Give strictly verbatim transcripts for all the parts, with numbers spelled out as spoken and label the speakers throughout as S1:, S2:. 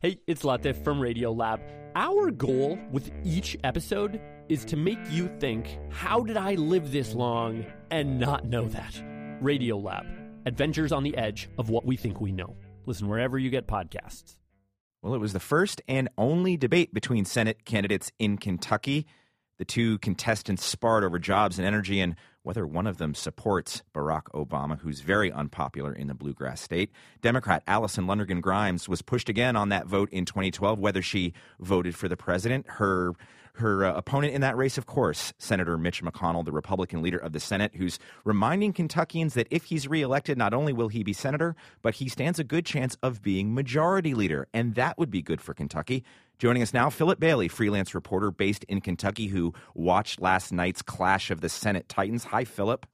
S1: Hey, it's Latif from Radiolab. Our goal with each episode is to make you think, how did I live this long and not know that? Radiolab, adventures on the edge of what we think we know. Listen wherever you get podcasts.
S2: Well, it was the first and only debate between Senate candidates in Kentucky. The two contestants sparred over jobs and energy and whether one of them supports Barack Obama, who's very unpopular in the bluegrass state. Democrat Allison Lundergan Grimes was pushed again on that vote in twenty twelve, whether she voted for the president. Her her uh, opponent in that race, of course, Senator Mitch McConnell, the Republican leader of the Senate, who's reminding Kentuckians that if he's reelected, not only will he be senator, but he stands a good chance of being majority leader, and that would be good for Kentucky. Joining us now, Philip Bailey, freelance reporter based in Kentucky, who watched last night's clash of the Senate Titans. Hi, Philip.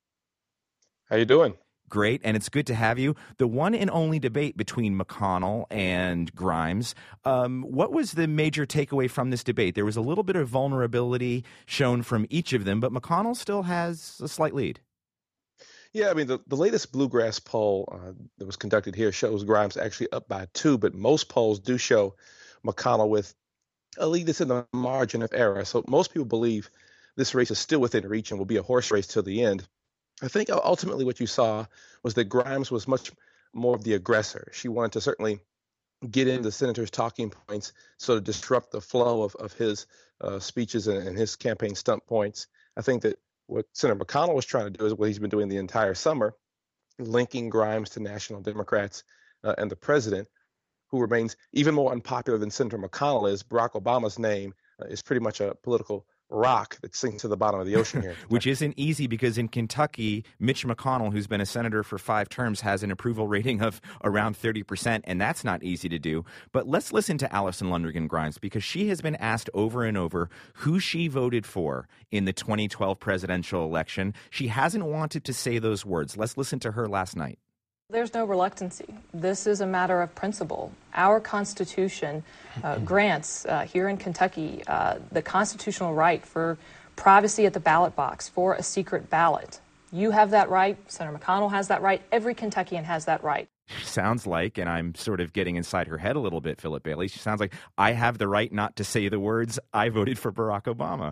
S3: How you doing?
S2: Great, and it's good to have you. The one and only debate between McConnell and Grimes. Um, what was the major takeaway from this debate? There was a little bit of vulnerability shown from each of them, but McConnell still has a slight lead.
S3: Yeah, I mean, the, the latest Bluegrass poll uh, that was conducted here shows Grimes actually up by two, but most polls do show McConnell with a lead that's in the margin of error. So most people believe this race is still within reach and will be a horse race till the end. I think ultimately what you saw was that Grimes was much more of the aggressor. She wanted to certainly get into the senator's talking points, so to disrupt the flow of, of his uh, speeches and, and his campaign stunt points. I think that what Senator McConnell was trying to do is what he's been doing the entire summer, linking Grimes to national Democrats uh, and the president, who remains even more unpopular than Senator McConnell is. Barack Obama's name uh, is pretty much a political rock that sinks to the bottom of the ocean here.
S2: Which isn't easy because in Kentucky, Mitch McConnell, who's been a senator for five terms, has an approval rating of around thirty percent, and that's not easy to do. But let's listen to Allison Lundergan Grimes because she has been asked over and over who she voted for in the twenty twelve presidential election. She hasn't wanted to say those words. Let's listen to her last night.
S4: There's no reluctancy. This is a matter of principle. Our Constitution uh, grants uh, here in Kentucky uh, the constitutional right for privacy at the ballot box, for a secret ballot. You have that right. Senator McConnell has that right. Every Kentuckian has that right.
S2: Sounds like, and I'm sort of getting inside her head a little bit, Philip Bailey, she sounds like, I have the right not to say the words, I voted for Barack Obama.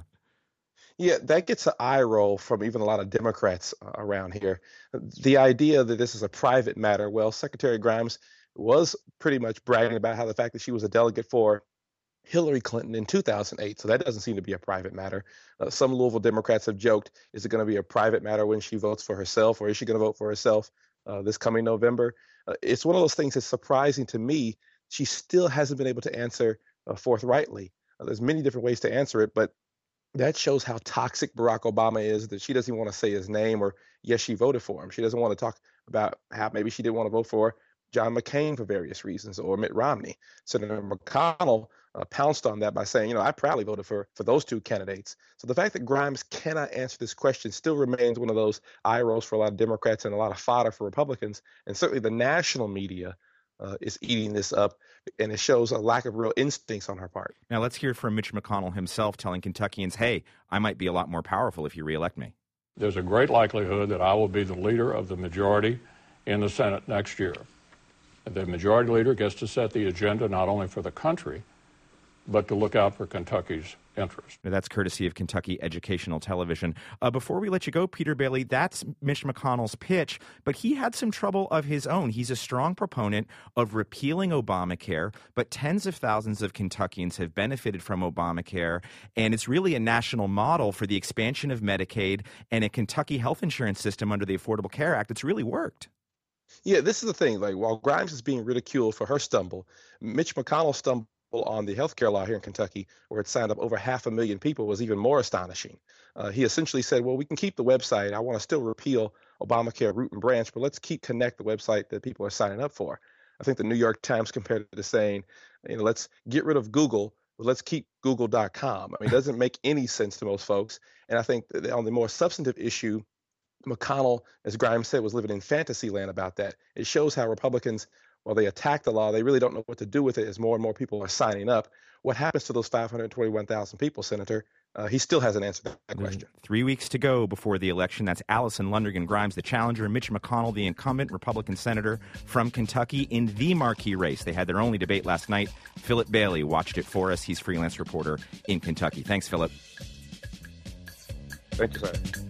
S3: Yeah, that gets an eye roll from even a lot of Democrats uh, around here. The idea that this is a private matter, well, Secretary Grimes was pretty much bragging about how the fact that she was a delegate for Hillary Clinton in two thousand eight, so that doesn't seem to be a private matter. Uh, some Louisville Democrats have joked, is it going to be a private matter when she votes for herself, or is she going to vote for herself uh, this coming November? Uh, it's one of those things that's surprising to me. She still hasn't been able to answer uh, forthrightly. Uh, there's many different ways to answer it, but that shows how toxic Barack Obama is, that she doesn't even want to say his name or, yes, she voted for him. She doesn't want to talk about how maybe she didn't want to vote for John McCain for various reasons or Mitt Romney. Senator McConnell uh, pounced on that by saying, you know, I proudly voted for, for those two candidates. So the fact that Grimes cannot answer this question still remains one of those eye rolls for a lot of Democrats and a lot of fodder for Republicans. And certainly the national media Uh, is eating this up, and it shows a lack of real instincts on her part.
S2: Now let's hear from Mitch McConnell himself telling Kentuckians, hey, I might be a lot more powerful if you reelect me.
S5: There's a great likelihood that I will be the leader of the majority in the Senate next year. The majority leader gets to set the agenda not only for the country, but to look out for Kentucky's interest.
S2: Now, that's courtesy of Kentucky Educational Television. Uh, before we let you go, Peter Bailey, that's Mitch McConnell's pitch, but he had some trouble of his own. He's a strong proponent of repealing Obamacare, but tens of thousands of Kentuckians have benefited from Obamacare, and it's really a national model for the expansion of Medicaid and a Kentucky health insurance system under the Affordable Care Act. It's really worked.
S3: Yeah, this is the thing. Like, while Grimes is being ridiculed for her stumble, Mitch McConnell stumbled on the healthcare law here in Kentucky, where it signed up over half a million people, was even more astonishing. Uh, he essentially said, well, we can keep the website. I want to still repeal Obamacare root and branch, but let's keep Connect, the website that people are signing up for. I think the New York Times compared it to saying, you know, let's get rid of Google, but let's keep google dot com. I mean, it doesn't make any sense to most folks. And I think that on the more substantive issue, McConnell, as Grimes said, was living in fantasy land about that. It shows how Republicans while they attack the law, they really don't know what to do with it as more and more people are signing up. What happens to those five hundred twenty-one thousand people, Senator? Uh, he still hasn't answered that question.
S2: Three weeks to go before the election. That's Allison Lundergan Grimes, the challenger, Mitch McConnell, the incumbent Republican senator from Kentucky in the marquee race. They had their only debate last night. Philip Bailey watched it for us. He's freelance reporter in Kentucky. Thanks, Philip.
S3: Thank you, sir.